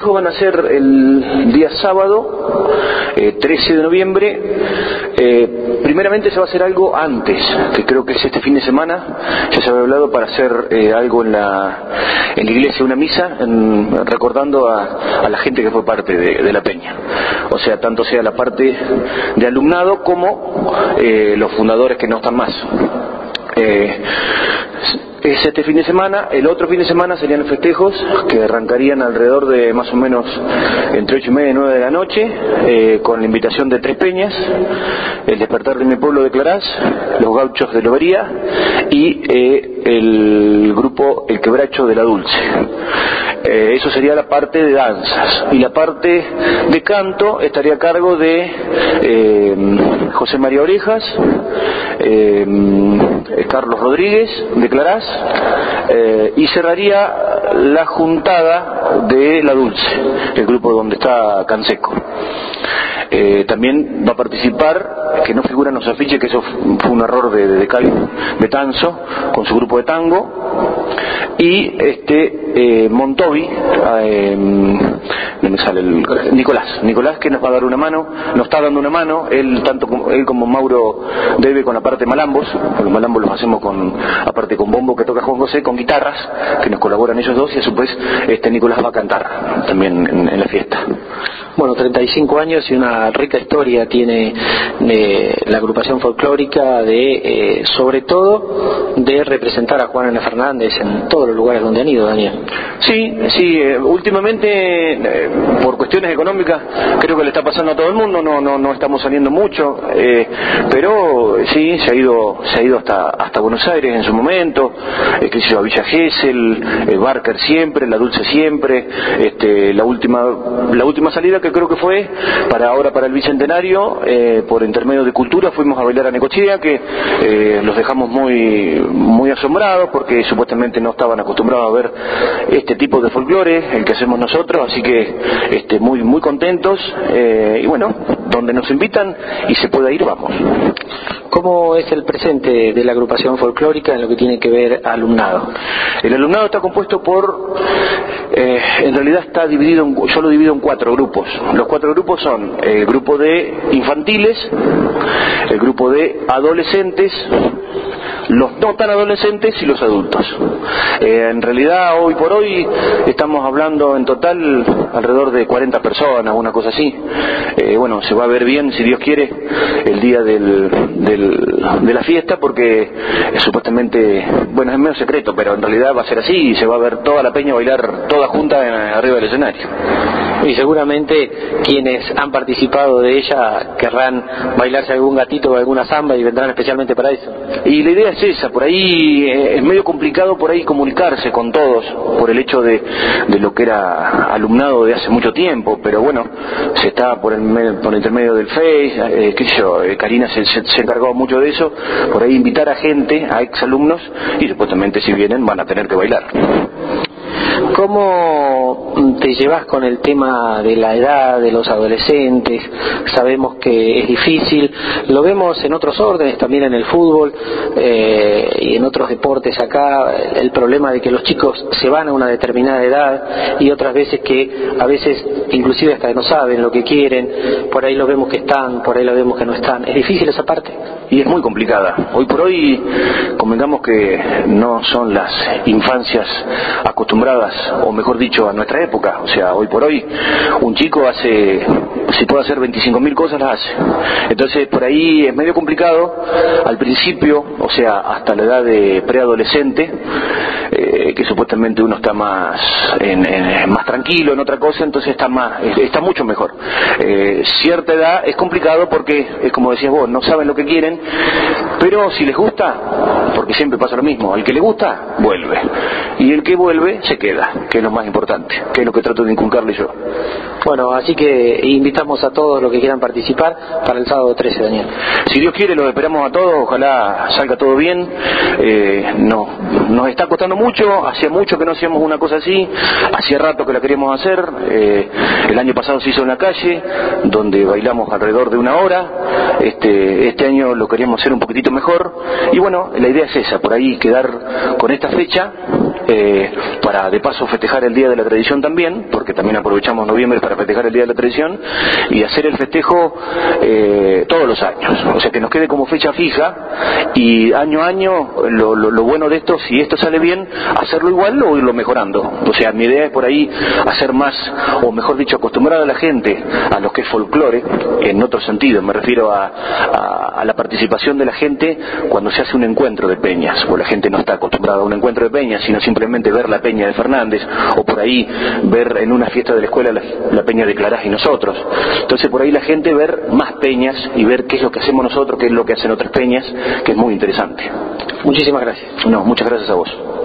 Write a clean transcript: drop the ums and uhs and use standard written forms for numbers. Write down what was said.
Van a ser el día sábado, 13 de noviembre. Primeramente se va a hacer algo antes, que creo que es este fin de semana. Ya se había hablado para hacer algo en la iglesia, una misa, recordando a la gente que fue parte de la peña. O sea, tanto sea la parte de alumnado como los fundadores que no están más. Es este fin de semana. El otro fin de semana serían los festejos, que arrancarían alrededor de más o menos entre 8:30 y 9 de la noche, con la invitación de 3 peñas: el Despertar de mi Pueblo de Clarás, los Gauchos de Lobería y el grupo El Quebracho de la Dulce. Eso sería la parte de danzas, y la parte de canto estaría a cargo de José María Orejas, Carlos Rodríguez de Clarás, y cerraría la juntada de la Dulce, el grupo donde está Canseco. También va a participar, que no figura en los afiches, que eso fue un error de Cali Betanzo, con su grupo de tango, y Montovi, no me sale Nicolás, que nos va a dar una mano, nos está dando una mano. Él como Mauro debe con la parte de malambos, porque los malambos los hacemos aparte con bombo que toca Juan José, con guitarras, que nos colaboran ellos dos, y a su vez Nicolás va a cantar también en la fiesta. Bueno, 35 años y una rica historia tiene la agrupación folclórica sobre todo de representar a Juan N. Fernández en todos los lugares donde han ido, Daniel. Sí, últimamente por cuestiones económicas creo que le está pasando a todo el mundo, no estamos saliendo mucho, pero sí, se ha ido hasta Buenos Aires en su momento, a Villa Gesell, Barker siempre, La Dulce siempre, la última salida que creo que fue para el Bicentenario, por intermedio de Cultura, fuimos a bailar a Necochea, que los dejamos muy asombrados, porque supuestamente no estaban acostumbrados a ver este tipo de folclore, el que hacemos nosotros, así que muy contentos, y bueno, donde nos invitan y se pueda ir, vamos. ¿Cómo es el presente de la agrupación folclórica en lo que tiene que ver alumnado? El alumnado está compuesto por, en realidad está dividido, yo lo divido en 4 grupos. Los 4 grupos son el grupo de infantiles, el grupo de adolescentes, los no tan adolescentes y los adultos. En realidad hoy por hoy estamos hablando en total alrededor de 40 personas, una cosa así. Bueno, se va a ver bien, si Dios quiere, el día de la fiesta, porque supuestamente, bueno, es medio secreto, pero en realidad va a ser así, y se va a ver toda la peña bailar toda junta arriba del escenario. Y seguramente quienes han participado de ella querrán bailarse algún gatito o alguna samba y vendrán especialmente para eso. Y la idea es esa, por ahí es medio complicado por ahí comunicarse con todos, por el hecho de lo que era alumnado de hace mucho tiempo, pero bueno, se está por intermedio del Face, Karina se encargó mucho de eso, por ahí invitar a gente, a exalumnos, y supuestamente si vienen van a tener que bailar. ¿Cómo te llevas con el tema de la edad de los adolescentes? Sabemos que es difícil, lo vemos en otros órdenes, también en el fútbol y en otros deportes acá, el problema de que los chicos se van a una determinada edad y otras veces que a veces inclusive hasta no saben lo que quieren, por ahí los vemos que están, por ahí los vemos que no están. ¿Es difícil esa parte? Y es muy complicada. Hoy por hoy, convengamos que no son las infancias acostumbradas, o mejor dicho, a nuestra época. O sea, hoy por hoy un chico si puede hacer 25.000 cosas, las hace. Entonces por ahí es medio complicado al principio, o sea, hasta la edad de preadolescente, que supuestamente uno está más tranquilo en otra cosa, entonces está mucho mejor. Cierta edad es complicado porque es como decías vos, no saben lo que quieren, pero si les gusta, porque siempre pasa lo mismo, al que le gusta vuelve, y el que vuelve se queda, que es lo más importante, que es lo que trato de inculcarle yo. Bueno, así que invitamos a todos los que quieran participar para el sábado 13, Daniel. Si Dios quiere, los esperamos a todos, ojalá salga todo bien. Nos está costando mucho hacía mucho que no hacíamos una cosa así, hacía rato que la queríamos hacer. El año pasado se hizo en la calle, donde bailamos alrededor de 1 hora. Este año lo queríamos hacer un poquitito mejor, y bueno, la idea es esa, por ahí quedar con esta fecha, para de paso festejar el Día de la Tradición también, porque también aprovechamos noviembre para festejar el Día de la Tradición, y hacer el festejo todos los años, o sea que nos quede como fecha fija, y año a año lo bueno de esto, si esto sale bien, hacerlo igual o irlo mejorando. O sea, mi idea es por ahí hacer más, o mejor dicho, acostumbrar a la gente a lo que es folclore, en otro sentido, me refiero a la participación de la gente cuando se hace un encuentro de peñas, o la gente no está acostumbrada a un encuentro de peñas, sino simplemente ver la peña de Fernández, o por ahí ver en una fiesta de la escuela la peña de Clarás y nosotros. Entonces por ahí la gente ver más peñas y ver qué es lo que hacemos nosotros, qué es lo que hacen otras peñas, que es muy interesante. Muchísimas gracias. No, muchas gracias a vos.